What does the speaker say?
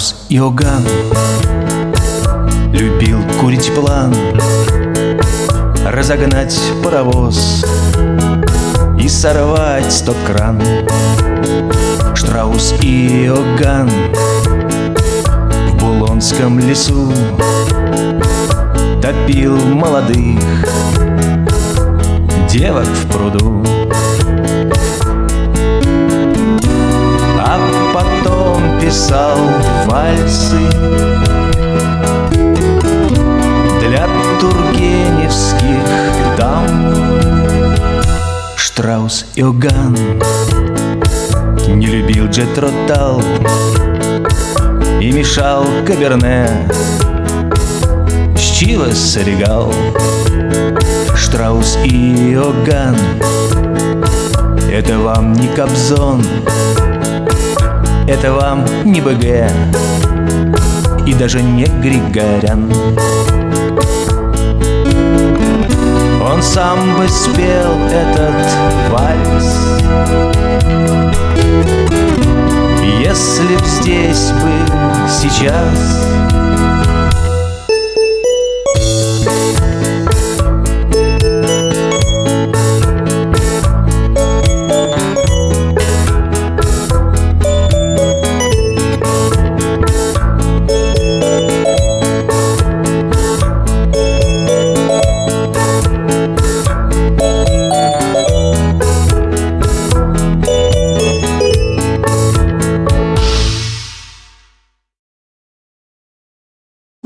Штраус Иоганн любил курить план, разогнать паровоз и сорвать стоп-кран. Штраус Иоганн в Булонском лесу топил молодых девок в пруду. А потом писал вальсы для тургеневских дам. Штраус Иоганн не любил Джетро Тал и мешал Каберне с Чивес Регал. Штраус Иоганн — это вам не Кобзон, это вам не БГ и даже не Григорян. Он сам бы спел этот вальс, если б здесь был сейчас